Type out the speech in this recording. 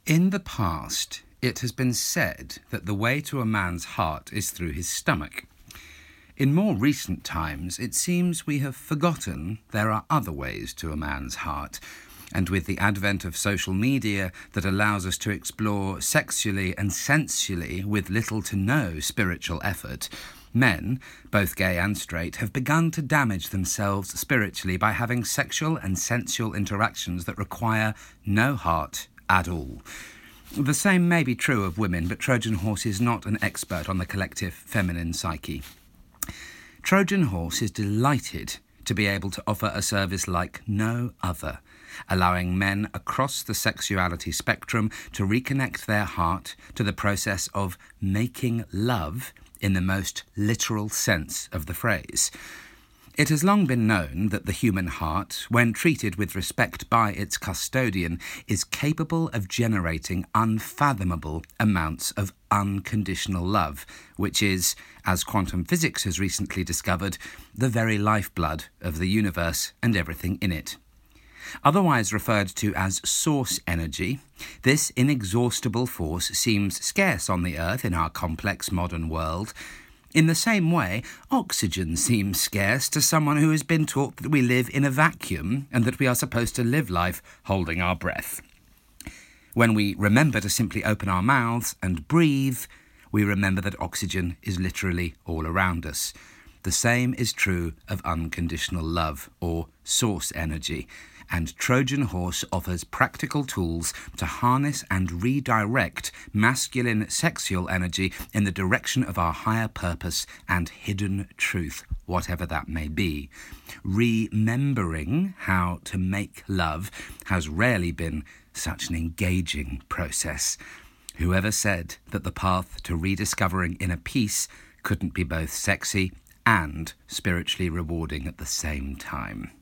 In the past, it has been said that the way to a man's heart is through his stomach. In more recent times, it seems we have forgotten there are other ways to a man's heart, and with the advent of social media that allows us to explore sexually and sensually with little to no spiritual effort, men, both gay and straight, have begun to damage themselves spiritually by having sexual and sensual interactions that require no heart at all. The same may be true of women, but Trojan Horse is not an expert on the collective feminine psyche. Trojan Horse is delighted to be able to offer a service like no other, allowing men across the sexuality spectrum to reconnect their heart to the process of making love in the most literal sense of the phrase. It has long been known that the human heart, when treated with respect by its custodian, is capable of generating unfathomable amounts of unconditional love, which is, as quantum physics has recently discovered, the very lifeblood of the universe and everything in it. Otherwise referred to as source energy, this inexhaustible force seems scarce on the Earth in our complex modern world. In the same way, oxygen seems scarce to someone who has been taught that we live in a vacuum and that we are supposed to live life holding our breath. When we remember to simply open our mouths and breathe, we remember that oxygen is literally all around us. The same is true of unconditional love, or source energy, and Trojan Horse offers practical tools to harness and redirect masculine sexual energy in the direction of our higher purpose and hidden truth, whatever that may be. Remembering how to make love has rarely been such an engaging process. Whoever said that the path to rediscovering inner peace couldn't be both sexy and spiritually rewarding at the same time?